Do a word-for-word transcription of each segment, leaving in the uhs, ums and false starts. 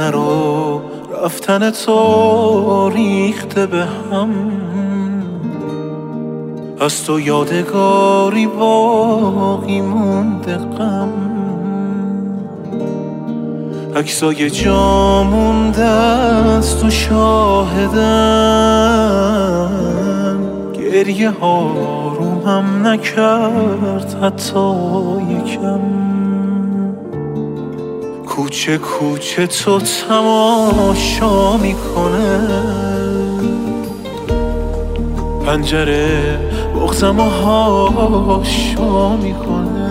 نرو رفتن تو ریخته به هم، از تو یادگاری باقی مونده غم، عکسای جا مونده از تو شاهدن، گریه ها رومم نکرد حتی یکم، کوچه کوچه تو تماشا میکنه، پنجره بغضم و هاشا میکنه،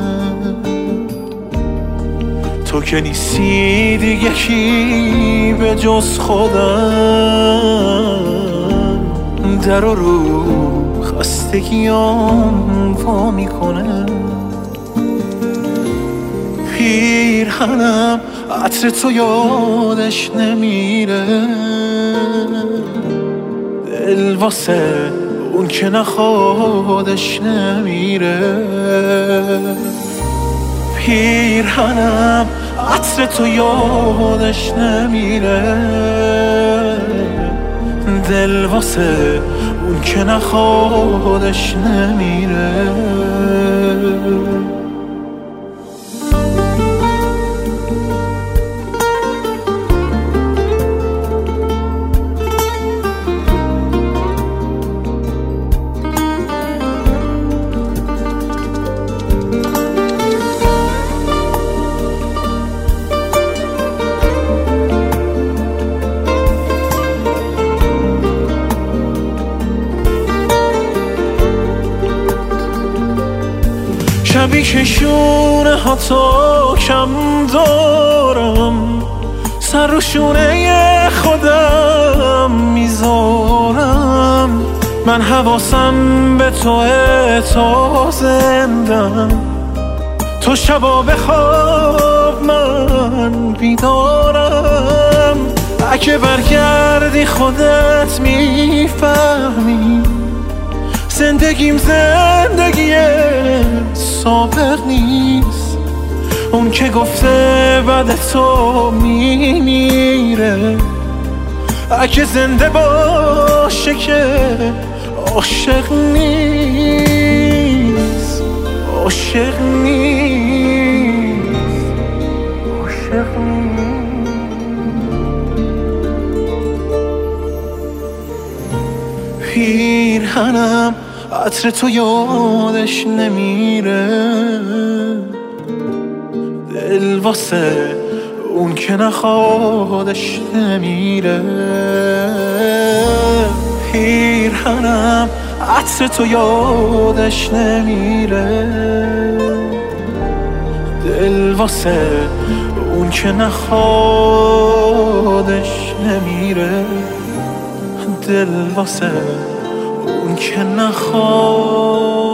تو که نیستی دیگه کی به جز خودم، در و رو خستگیام وا میکنه، پیرهنم عطر تو یادش نمیره، دل واسه اون که نخوادش نمیره، پیرهنم عطر تو یادش نمیره، دل واسه اون که نخوادش نمیره. شبی که شونه ها تو کم دارم، سر رو شونه خودم میذارم، من حواسم به توه تا زندم، تو شبا بخواب من بیدارم، اگه برگردی خودت میفهمی زندگیم زندگی سابق نیست، اون که گفته بعد تو میمیره، اگه زنده باشه که عاشق نیست، عاشق نیست، عاشق نیست. پیرهنم عطر تو یادش نمیره، دل واسه اون که نخوادش نمیره، پیرهنم عطر تو یادش نمیره، دل واسه اون که نخوادش نمیره، دل واسه اون که نخواد